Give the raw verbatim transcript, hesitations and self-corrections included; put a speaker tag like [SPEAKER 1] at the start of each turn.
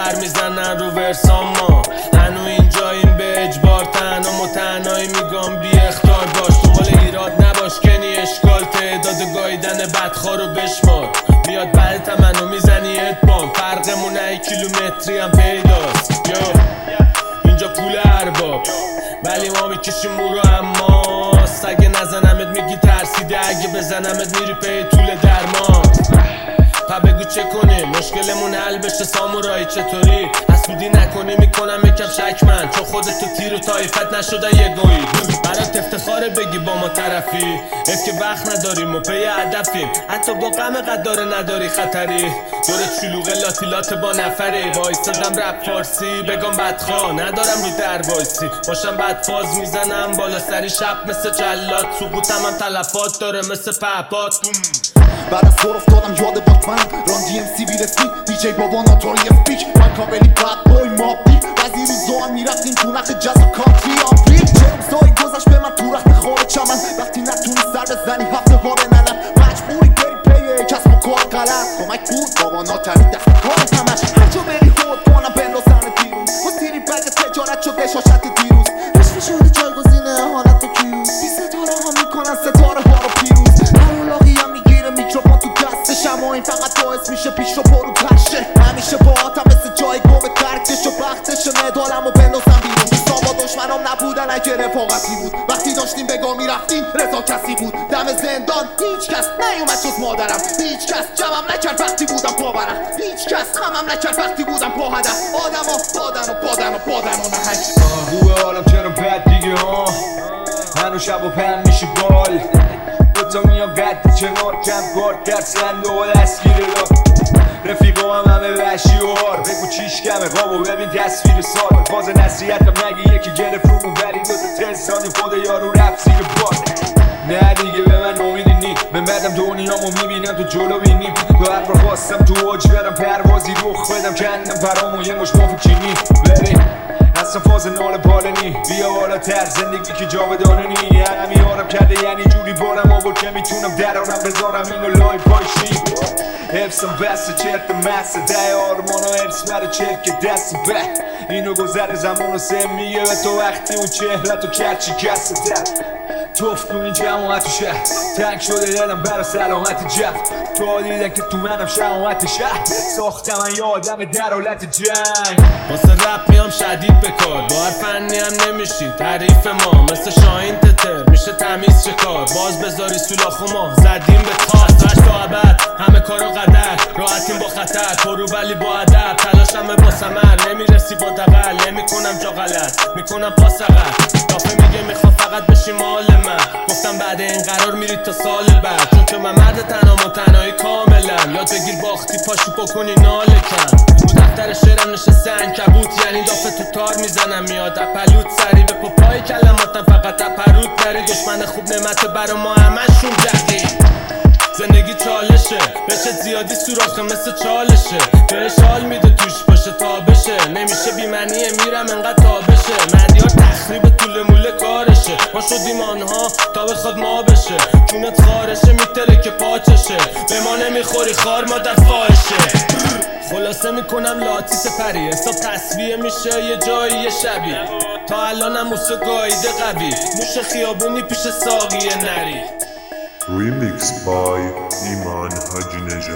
[SPEAKER 1] پر میزنن رو ورسان ما هنو اینجاییم به اجبار تنها متنهایی میگم بی اختار باش دنبال ایراد نباش کنی اشکال تعداد گاییدن بدخوارو بشمار میاد بعد منو میزنی ادبام فرقمون ای کیلومتری هم پیداست یو اینجا پول ارباب ولی ما میکشیم مورو اما اگه نزنمت میگی ترسیده اگه بزنمت میری پی طول درمان پا بگو چه کنیم مشکلمون حل بشه سامورایی چطوری حسودی نکنی میکنم یکم شک من چون خودت تو تیر و طایفت نشدن یه گویی برات افتخاره بگی با ما طرفی اف که وقت نداریم و پی هدفیم حتی با غم قداره نداری خطری دورت شلوغ لاتی با نفری وایستادم رپ فارسی بگم بدخواه ندارم رو در وایسی باشم بد فاز میزنم بالا سری شب مثل جلاد سقوطم هم تلفات داره مثل پهپاد
[SPEAKER 2] بعد از دور افتادم یاد باتمن ران دی ام سی ویل اسمیت دی جی بابا ناتوری اسپیک من کابلی بد بوی مابی بعضی روزا هم میرفتیم تو نخ جز و کانتری آمپیر چه روزایی گذشت به من تو رخت خواب چمن وقتی نتونی سر بزنی هفته ها بننم مجبوری بری پی کسب و کار غلط کمک بود بابا ناتوری دست کار همش هر جا بری خود کنم بندازن بیرون مستیری بگ تجارت شد بشاشت دیروز رشوه شده جایگزین حالت کیروز بی ستاره ها میکنن ستاره ها رو پیروز هر هم میگیره میکروفون تو دستش اما این فقط باعث میشه پیش رو برو پشه همیشه با آتم مثل جای گم ترکش و بختش مدالم و بندازم بیرون دوستان با دشمنام نبودن اگه رفاقتی بود وقتی داشتیم بگاه میرفتیم رضا کسی بود دم زندان هیچ کس نیومد جز مادرم هیچ کس جمعم نکرد وقتی بودم پاورم هیچ کس خمم نکرد وقتی بودم پا هدف آدم ها بادن و بادن و بادن و نهنگ
[SPEAKER 3] خوبه حالم چرا بد دیگه ها هنو شب و پهم میشه بال دوتا میام قد چنار کم کار کرد سنده و دستگیره دار رفیقا هم همه وحشی و هار بگو چیش کمه قابو ببین تصویر سال باز نصیحتم نگی یکی گرفت رومون ولی دوتا تنسانی خود یارو رفت زیر بار نه دیگه به من امیدی نی من بعدم دنیامو میبینم تو جلو بینیم تو هر را خواستم تو اوج برم پروازی رخ بدم کندم فرامو یه مش مافو چینی بریم اصلا فاز نال بالنی بیا بالا تر زندگی که جاودانه نی همی آرم کرده یعنی جوری بارم آورد که میتونم درارم بذارم اینو لای پایشی حفظم بسته چرت مسته ده آرمان و حرس بره چرک دست به اینو گذر زمان و سه میگه به تو وقتی اون چهرت و کرچی کسته در توف تو این جماعت و شهر تنگ شده دلم برا سلامت جف تو دیدن که تو منم شماعت شهر ساختم من یه آدم در حالت جنگ
[SPEAKER 1] واسه رپ میام شدید بکار با هر فنی هم نمیشی تعریف ما مثل شاهین تتر میشه تمیز شکار باز بذاری سولاخ و ما زدیم به تاس رشت و عبد همه کارا قدر راحتیم با خطر پرو ولی با ادب تلاشم با ثمر نمیرسی با دقل نمیکنم جا غلط میکنم پاس عقب دافه میگه میخوام فقط بشی مال من گفتم بعد این قرار میری تا سال بعد چون که من مرد تنها متنهایی کاملا یاد بگیر باختی پاشو بکنی ناله کن رو دفتر شعرم نشسته عنکبوت یعنی دافه تو تار میزنم میاد اپلوت سری به پای کلماتم فقط اپروت نری دشمن خوب نعمت برا ما همشون جدی زندگی چالشه بشه زیادی سوراخه مثل چالشه بهش حال میده توش باشه تا بشه نمیشه بیمنیه میرم انقدر تا بشه مدیار تخریب طول موله کارشه ما شدیم آنها تا بخواد ما بشه جونت خارشه میتره که پاچشه به ما نمیخوری خار مادر فاحشه خلاصه میکنم لاتی سپری حساب تصویه میشه یه جایی یه شبی تا الانم موسه گاییده قوی موش خیابونی پیش ساقیه نری
[SPEAKER 4] Remix by ایمان حاجی نژاد.